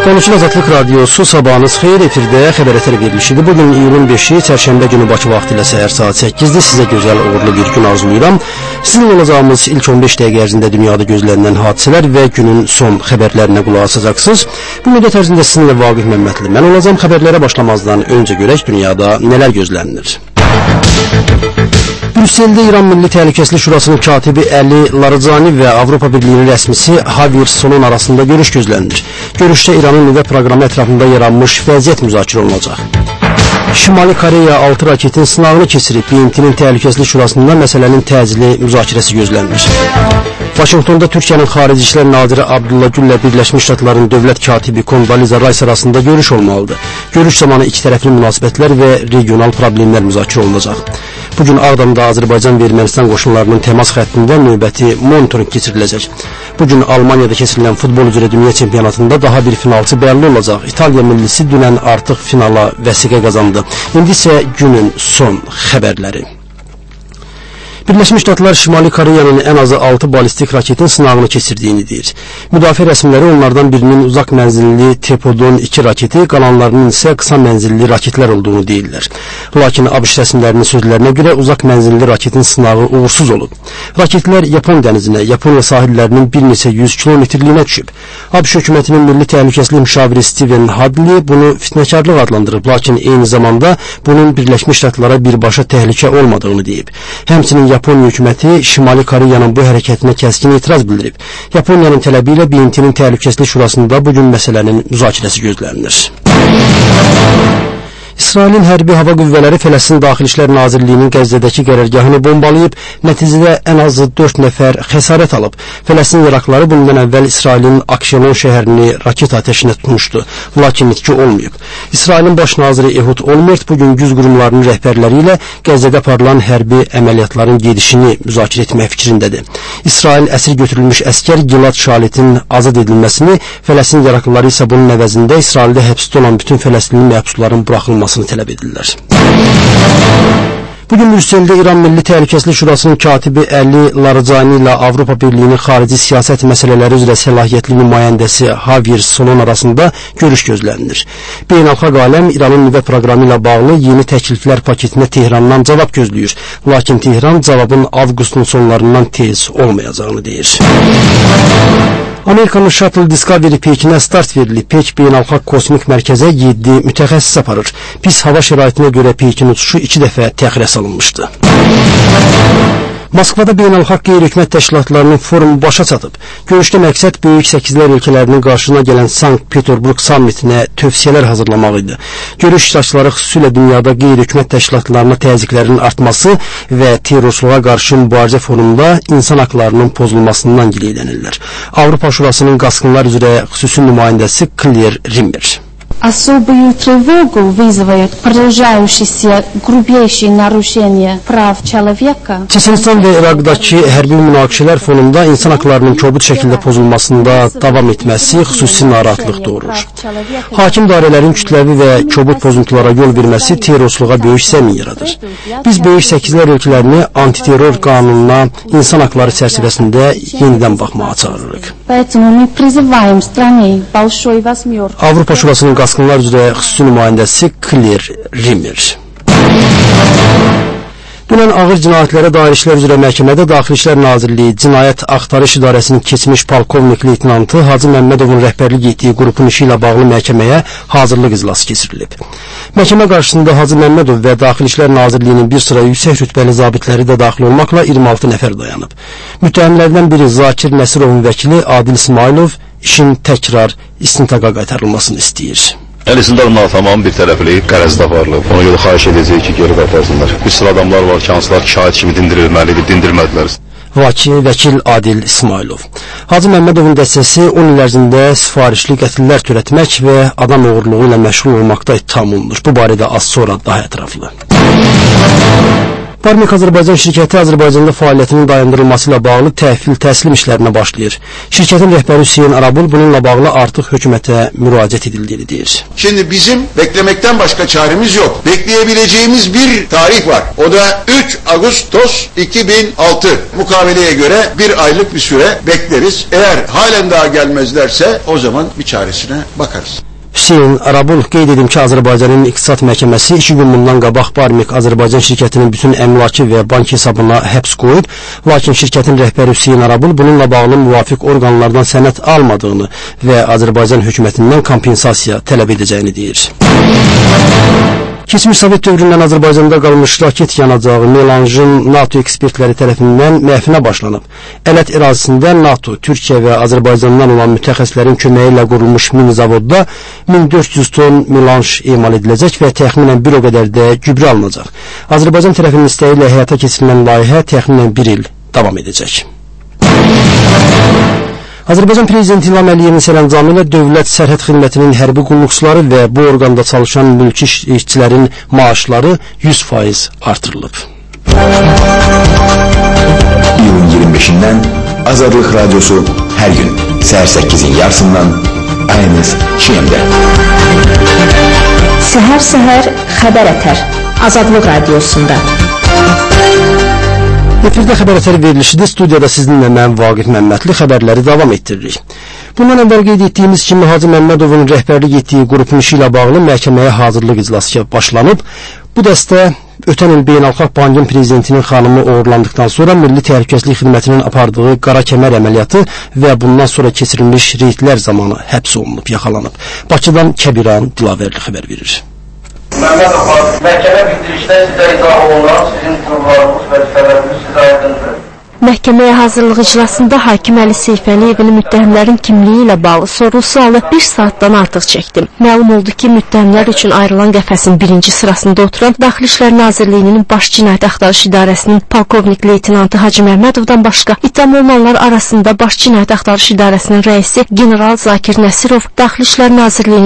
13 Azadlıq Radiosu, sabahınız xeyir, efirdə xəbər ətər verilişidir. Bugün iyulun 5-i, çərşənbə günü Bakı vaxtı ilə səhər saat 8-dir. Sizə gözəl, uğurlu bir gün arzulayıram. Sizin olacağımız ilk 15 dəqiqə ərzində dünyada gözlənilən hadisələr və günün son xəbərlərinə qulaq asacaqsınız. Bu müddət ərzində sizinlə Vaqif Məmmədli mən olacağım. Xəbərlərə başlamazdan öncə görək dünyada nələr gözlənilir. Brüsseldə İran Milli Təhlükəsizlik Şurasının katibi Əli Larijani və Avropa Birliyinin rəsmisi Javier Solon arasında görüş gözlənilir. Görüşdə İranın nüvə proqramı ətrafında yaranmış vəziyyət müzakirə olunacaq. Şimali Koreya 6 raketin sınavını keçirib, BMT-nin Təhlükəsizlik Şurasında məsələnin təcili müzakirəsi gözlənilir. Vaşinqtonda Türkiyənin Xarici İşlər Naziri Abdullah Güllə Birləşmiş Ştatların dövlət katibi Kondoliza Rice arasında görüş olmalıdır. Görüş zamanı iki tərəfli münasibətlər və regional problemlər müzakirə olunacaq. Bugün Ağdamda Azərbaycan və Ermənistan qoşunlarının təmas xəttində növbəti monitorinq keçiriləcək. Bugün Almaniyada keçirilən futbol üzrə dünya çempionatında daha bir finalçı bəlli olacaq. İtaliya millisi dünən artıq finala vəsiqə qazandı. İndi isə günün son xəbərləri. Birləşmiş Ştatlar Şimali Koreyanın ən azı 6 balistik raketin sınavını keçirdiyini deyir. Müdafiə rəsmiləri onlardan birinin uzaq mənzilli Tepodon 2 raketi, qalanlarının isə qısa mənzilli raketlər olduğunu deyirlər. Lakin ABŞ rəsmilərinin sözlərinə görə uzaq mənzilli raketin sınavı uğursuz olub. Raketlər Yapon dənizinə, Yaponiya sahillərinin bir neçə 100 kilometrliyinə düşüb. ABŞ hökumətinin Milli Təhlükəsizlik müşaviri Steven Hadley bunu fitnəkarlıq adlandırıb, lakin eyni zamanda bunun Birləşmiş Ştatlara birbaşa təhlükə olmadığını deyib. Həmçinin Yaponiya hökuməti Şimali Koreyanın bu hərəkətinə kəskin etiraz bildirib. Yaponiyanın tələbi ilə BMT-nin Təhlükəsizlik Şurasında bugün məsələnin müzakirəsi gözlənilir. İsrailin hərbi hava qüvvələri Fələstin Daxili İşlər Nazirliyinin Qəzzədəki qərargahını bombalayıb, nəticədə ən azı 4 nəfər xəsarət alıb. Fələstin Irakları bundan əvvəl İsrailin Akşelon şəhərini raket atəşinə tutmuşdu, lakin itki olmayıb. İsrailin baş naziri Ehud Olmert bugün güc qurumlarının rəhbərləri ilə Qəzzədə aparılan hərbi əməliyyatların gedişini müzakirə etmək fikrindədir. İsrail əsir götürülmüş əskər Gilad Şalitin azad edilməsini, Fələstin Iraklıları isə bunun əvəzində İsraildə həbsdə olan bütün Fələstinli məhbusların buraxılmasını tələb edirlər. Bugün Brüsseldə İran Milli Təhlükəsizlik Şurasının katibi Əli Larijani ilə Avropa Birliyinin xarici siyasət məsələləri üzrə səlahiyyətli nümayəndəsi Javier Solon arasında görüş gözlənilir. Beynəlxalq aləm İranın nüvə proqramı ilə bağlı yeni təkliflər paketinə Tehrandan cavab gözləyir. Lakin Tehran cavabın avqustun sonlarından tez olmayacağını deyir. Amerikanın Shuttle Discovery Pekinə start verilib. Pek beynəlxalq kosmik mərkəzə 7 mütəxəssis aparır. Pis hava şəraitinə görə Pekin uçuşu 2 dəfə təxirə salınmışdı. Moskvada beynəlxalq qeyri-hökumət təşkilatlarının forumu başa çatıb. Görüşdə məqsəd Böyük Səkizlər ölkələrinin qarşısına gələn Sankt-Peterburg sammitinə tövsiyələr hazırlamaq idi. Görüş iştirakçıları xüsusilə dünyada qeyri-hökumət təşkilatlarına təzyiqlərin artması və terrorçuluğa qarşı mübarizə fonunda insan haqlarının pozulmasından gileylənirlər. Avropa Şurasının qaçqınlar üzrə xüsusi nümayəndəsi Claire Rimmer. Особую тревогу вызывают продолжающиеся грубейшие нарушения прав человека. Çeçenistan və İraqdakı hərbi münaqişələr fonunda insan haqlarının kobud şəkildə pozulmasında davam etməsi xüsusi narahatlıq doğurur. Hakim dairələrin kütləvi və kobud pozuntulara yol verməsi terrorçuluğa böyük zəmin yaradır. Biz Böyük Səkizlər ölkələrini antiterror qanununa insan haqları çərçivəsində yenidən baxmağa çağırırıq. Avropa Şurasının qaçqınlar üzrə xüsusi nümayəndəsi Claire Rimmer. Dünən ağır cinayətlərə dair işlər üzrə məhkəmədə Daxili İşlər Nazirliyi Cinayət Axtarış İdarəsinin keçmiş polkovnik leytenantı Hacı Məmmədovun rəhbərlik etdiyi qrupun işi ilə bağlı məhkəməyə hazırlıq iclası keçirilib. Məhkəmə qarşısında Hacı Məmmədov və Daxili İşlər Nazirliyinin bir sıra yüksək rütbəli zabitləri də daxil olmaqla 26 nəfər dayanıb. Müttəhimlərdən biri Zakir Nəsirovun vəkili Adil İsmailov işin təkrar istintaqa qaytarılmasını istəyir. Əlisində alınan tamam bir tərəfli qərəzdə aparılıb. Ona görə xahiş edəcəyik ki, geri qaytarsınlar. Bir sıra adamlar var ki, hansılar şahid kimi dindirilməlidir, dindirmədilər. Vəkil Adil İsmailov. Hacı Məmmədovun dəstəsi 10 il ərzində sifarişli qətllər törətmək və adam oğurluğu ilə məşğul olmaqda ittiham olunur. Bu barədə az sonra daha ətraflı. Barmik Azərbaycan şirkəti Azərbaycanda fəaliyyətinin dayandırılması ilə bağlı təhvil təslim işlərinə başlayır. Şirkətin rəhbəri Hüseyin Arabul bununla bağlı artıq hökumətə müraciət edildiğini deyir. Şimdi bizim beklemekten başka çaremiz yok. Bekleyebileceğimiz bir tarih var. O da 3 Ağustos 2006. Mukaveleye göre bir aylık bir süre bekleriz. Eğer halen daha gelmezlerse o zaman bir çaresine bakarız. Hüseyin Arabul qeyd edim ki, Azərbaycanın İqtisad Məhkəməsi 2 gün bundan qabaq Barmik Azərbaycan şirkətinin bütün əmlakı və bank hesabına həbs qoyub, lakin şirkətin rəhbəri Hüseyin Arabul bununla bağlı müvafiq orqanlardan sənəd almadığını və Azərbaycan hökumətindən kompensasiya tələb edəcəyini deyir. Keçmiş Sovet dövründən Azərbaycanda qalmış raket yanacağı melanjın NATO ekspertləri tərəfindən məhfinə başlanıb. Ələt ərazisində NATO, Türkiyə və Azərbaycandan olan mütəxəssislərin köməyi ilə qurulmuş mini zavodda 1400 ton melanj emal ediləcək və təxminən bir o qədər də gübrə alınacaq. Azərbaycan tərəfinin istəyi ilə həyata keçirilən layihə təxminən bir il davam edəcək. Azərbaycan Prezidenti İlham Əliyevin sərəncamı ilə Dövlət Sərhəd Xidmətinin hərbi qulluqçuları və bu orqanda çalışan mülki işçilərin maaşları 100% artırılıb. İyulun 25'inden Azadlık Radyosu her gün saat 8'in yarısından ayınız Şiyem'de. Səhər xəbər ətər Azadlıq Radiosunda. Efirdə xəbər ətər verilişidir. Studiyada sizinlə mən Vaqif Məmmədli xəbərləri davam etdiririk. Bundan əvvəl qeyd etdiyimiz kimi Hacı Məmmədovun rəhbərlik etdiyi qrupun işi ilə bağlı məhkəməyə hazırlıq iclası başlanıb. Bu dəstə ötən il Beynəlxalq Bankın prezidentinin xanımı uğurlandıqdan sonra Milli Təhlükəsizlik Xidmətinin apardığı qara kəmər əməliyyatı və bundan sonra keçirilmiş reydlər zamanı həbs olunub, yaxalanıb. Bakıdan Kəbiran Dilavərli xəbər verir. Məmmədov, məhkəmə bildirişdə sizə izah olunan sizin qurumlarınız və vəzifələriniz sizə aydındır. Məhkəməyə hazırlıq iclasında hakim Əli Seyfəliyevin müttəhimlərin kimliyi ilə bağlı sorğu-sualı 1 saatdan artıq çəkdim. Məlum oldu ki, müttəhimlər üçün ayrılan qəfəsin birinci sırasında oturan Daxili İşlər Nazirliyinin Baş Cinayət Axtarış İdarəsinin polkovnik leytenantı Hacı Məmmədovdan başqa ittiham olunanlar arasında Baş Cinayət Axtarış İdarəsinin rəisi general Zakir Nəsirov, Daxili İşlər Nazirliyinin